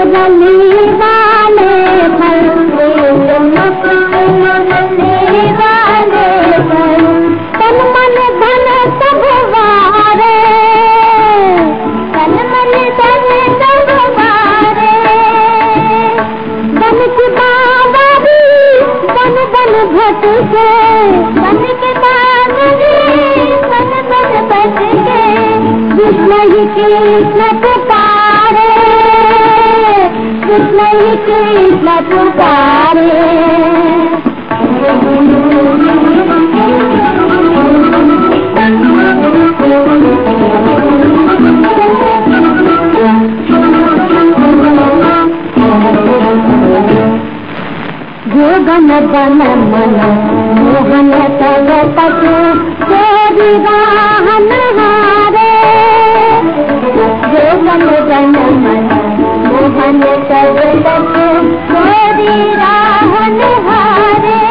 मुरली वाले फल मुरली वाले फल तन मन धन सब वारे तन मन धन सब वारे बन के बाबा भी बन बन भटके बन के बाबा भी बन बन भटके कृष्ण ही कृष्ण पुकारे कृष्ण ही कृष्ण पुकारे जोगन बन मन मोहन तव पशु चोरी वाहन हारे जोगन बन मन मोहन तव पशु चोरी वाहन हारे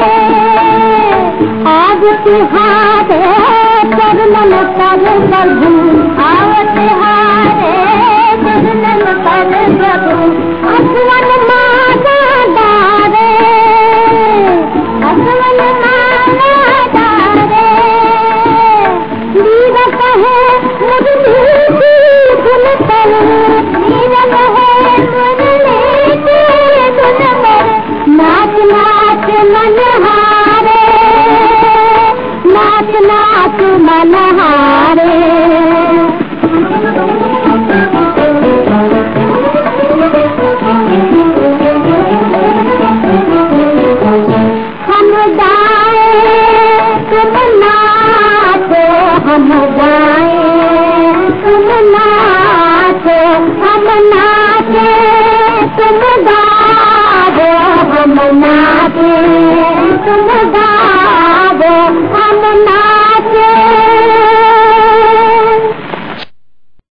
आज तिहारे चरणन कर प्रभु आवत हारे चरणन कर प्रभु असवन माता डारे असवन माता डारे नीरव है मुरली की धुन पर नीरव है मुरली की धुन पर नाच नाच मन हारे नाच नाच मन हारे हम गाए तुम नाचो हम गाए तुम नाचो हम नाचे तुम गाओ हम नाचे तुम गाओ हम